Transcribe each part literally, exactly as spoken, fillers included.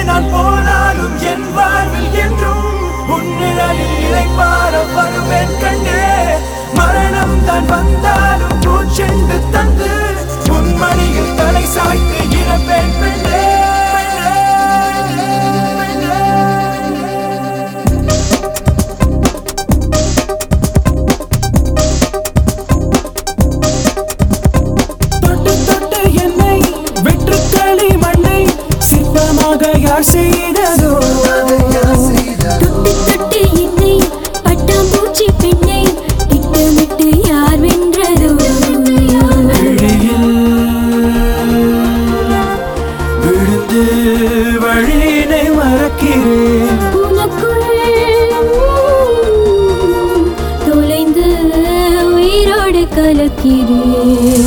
நான் போனாலும் என் வாழ்வில் என்றும் உன்னிழலில் இளைப்பாற வருவேன் கண்டே. மரணம் தான் வந்தாலும் பூச்செண்டு தந்து உன் மடியில் தலை சாய்த்து இறப்பேன் பெண்ணே. யார் செய்ததோ தொட்டு தொட்டு என்னை பட்டாம்பூச்சி பெண்ணை திட்டமிட்டு யார் வென்றதோ. விழுந்து வழியினை மறக்கிறேன் உனக்குள் தொலைந்து உயிரோடு கலக்கிறேன்.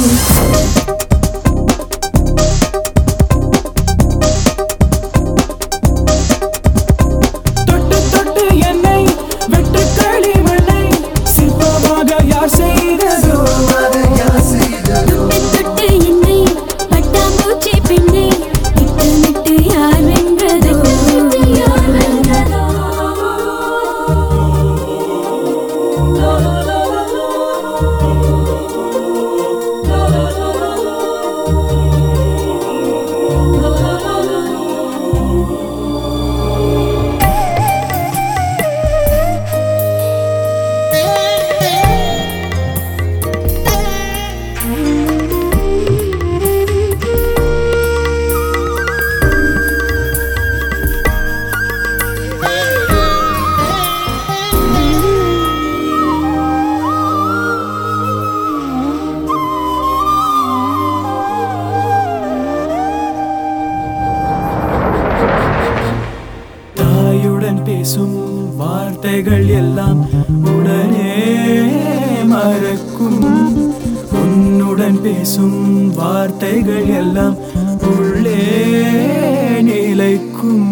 பேசும் வார்த்தைகள் எல்லாம் உடனே மறக்கும். உன்னுடன் பேசும் வார்த்தைகள் எல்லாம் உள்ளே நிலைக்கும்.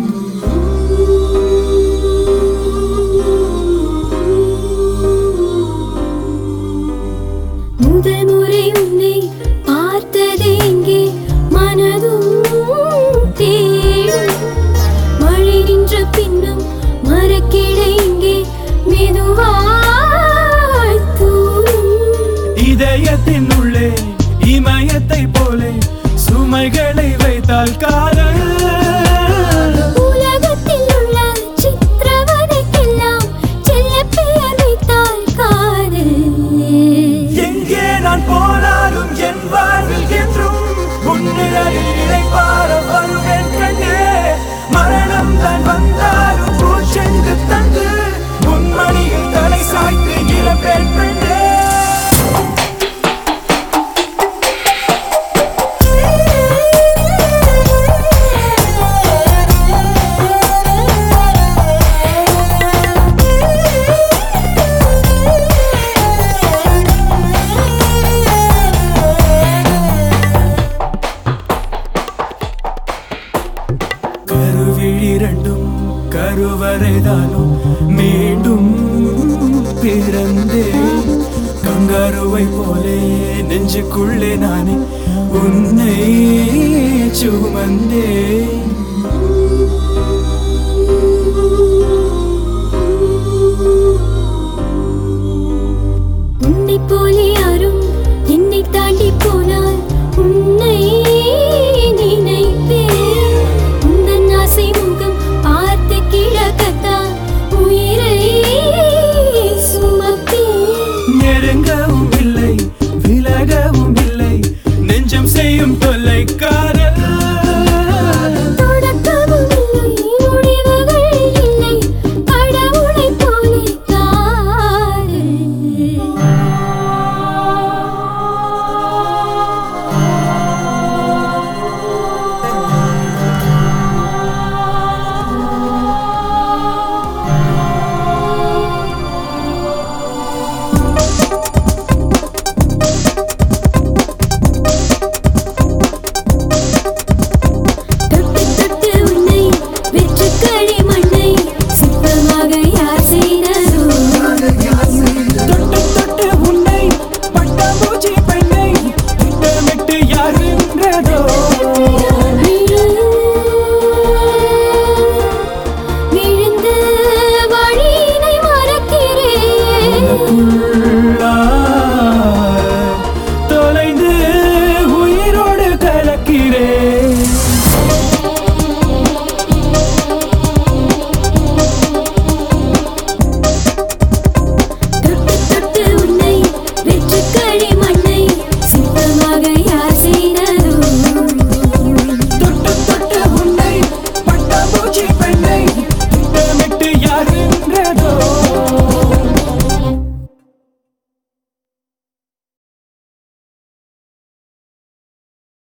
முதல் முறை உன்னை பார்த்தது எங்கே மனதும் தேடும். மழை நின்ற பின்னும் மரக்கிட இங்கே மெதுவாய் தூரும். இதயத்தின் உள்ளே இமயத்தை போலே சுமைகளை வைத்தால் காதல். உலகத்தில் உள்ள சித்திரவதைக்கெல்லாம் செல்ல பெயர் வைத்தால் காதல். எங்கே நான் போனாலும் என் வாழ்வில் என்றும் உன்னிழலில் இளைப்பாற வருவேன் கண்டே. மரணம் தான் வந்தாலும் பூச்செண்டு தந்து உன் மடியில் தலை சாய்த்து இறப்பேன் பெண்ணே. கருவிழிரண்டும் கருவறைதானும் மீண்டும் பிறந்தேன். கங்காருவை போலே நெஞ்சுக்குள்ளே நானே உன்னை சுமந்தேன். உன்னை போலே யாரும் என்னை தாண்டி போனால் உன்னை நினைப்பேன். உந்தன் ஆசை முகம் பார்த்து கிழக்கத்தான் உயிரை சுமப்பேன். நெருங்கவும் இல்லை விலகவும் இல்லை நெஞ்சம் செய்யும் தொல்லை காதல். கொஞ்சி பெண்